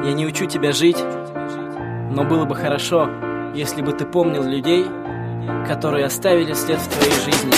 Я не учу тебя жить, но было бы хорошо, если бы ты помнил людей, которые оставили след в твоей жизни.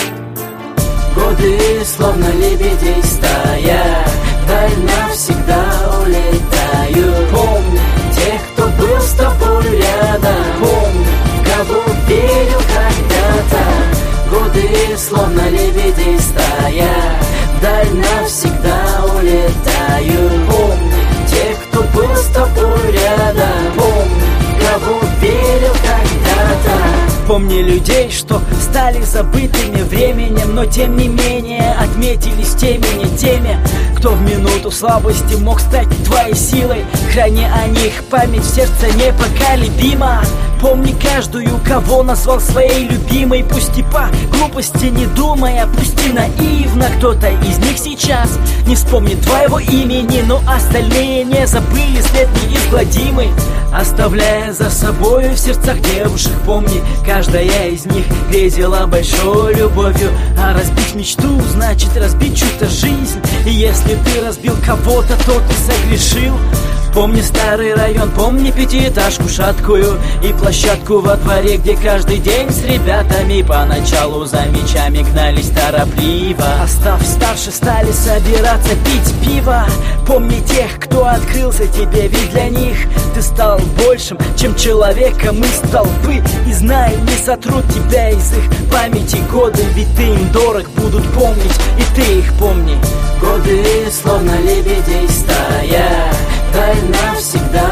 Годы, словно лебедей стая, вдаль навсегда улетают. Помни тех, кто был с тобой рядом, помни, кого верил когда-то. Годы, словно лебедей стая, вдаль навсегда улетают. Помни тех, кто был с тобой рядом, помни, кого верил когда-то. Помни людей, что стали забытыми временем, но тем не менее отметились теми, не теми, кто в минуту слабости мог стать твоей силой. Храни о них память в сердце непоколебима. Помни каждую, кого назвал своей любимой. Пусть и по глупости не думая, пусть и наивно, кто-то из них сейчас не вспомнит твоего имени, но остальные не забыли след неизгладимый, оставляя за собою в сердцах девушек. Помни, каждая из них грезила большой любовью, а разбить мечту значит разбить чью-то жизнь. И если ты разбил кого-то, то ты согрешил. Помни старый район, помни пятиэтажку шаткую и площадку во дворе, где каждый день с ребятами поначалу за мячами гнались торопливо, а став старше, стали собираться пить пиво. Помни тех, кто открылся тебе, ведь для них ты стал большим, чем человеком из толпы. И знай, не сотрут тебя из их памяти годы, ведь ты им дорог, будут помнить, и ты их помни. Годы, словно лебедей стая, вдаль навсегда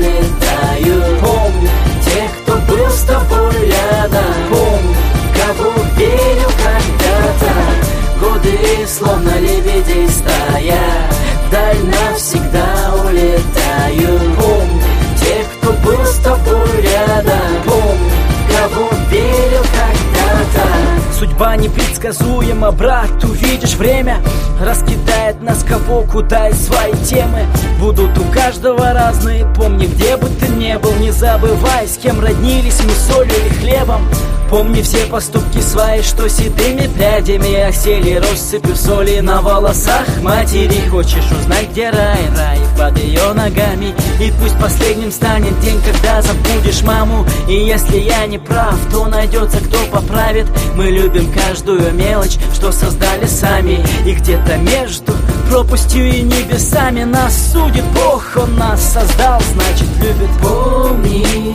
улетают. Помни тех, кто был с тобой рядом, помни, кого верил когда-то. Годы, словно лебедей стая, вдаль навсегда улетают. Помни тех, кто был с тобой рядом, помни, кого верил когда-то. Судьба непредсказуема, брат, увидишь, время раскидает нас кого куда из своей темы. Будут у каждого разные, помни, где бы ты ни был, не забывай, с кем роднились мы солью или хлебом. Помни все поступки свои, что седыми прядями осели россыпью соли на волосах матери. Хочешь узнать, где рай, рай под ее ногами, и пусть последним станет день, когда забудешь маму. И если я не прав, то найдется кто поправит. Мы любим каждую мелочь, что создали сами, и где-то между пропастью и небесами нас судит Бог. Он нас создал, значит любит. Помни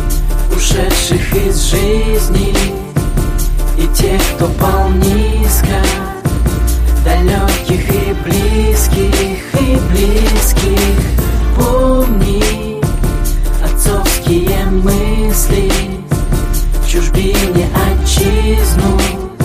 ушедших из жизни и тех, кто пал низко, далеких и близких, и близких. Помни отцовские мысли, в чужбине отчизну,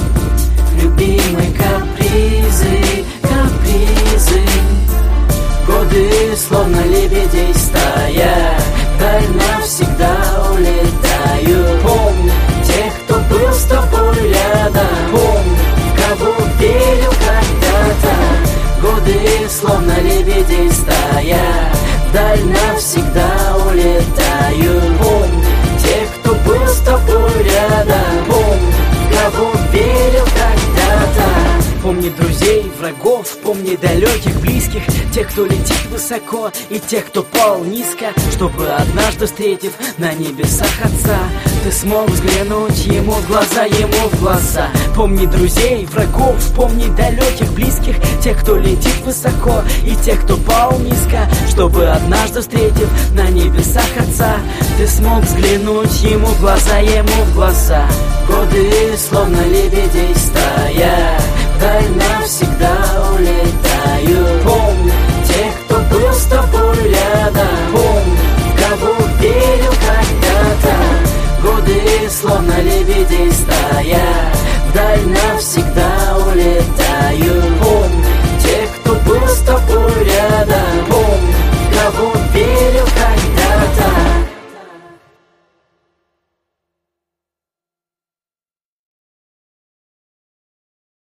любимые капризы, капризы. Годы, словно лебедей стая, вдаль навсегда улетают. Помни тех, кто был с тобой рядом, помни, кого верил когда-то. Годы, словно лебедей стая, вдаль навсегда улетают. Помни тех, кто был с тобой рядом, помни, кого верил когда-то. Помни друзей, врагов, помни далеких, близких, тех, кто летит высоко, и тех, кто пал низко, чтобы однажды, встретив на небесах Отца, ты смог взглянуть ему в глаза, ему в глаза. Помни друзей, врагов, помни далеких, близких, тех, кто летит высоко, и тех, кто пал низко, чтобы однажды, встретив на небесах Отца, ты смог взглянуть ему в глаза, ему в глаза. Годы, словно лебедей стая, вдаль навсегда улетают. Помни тех, кто был с тобой рядом, помни, кого верил когда-то. Годы, словно лебедей стая, вдаль навсегда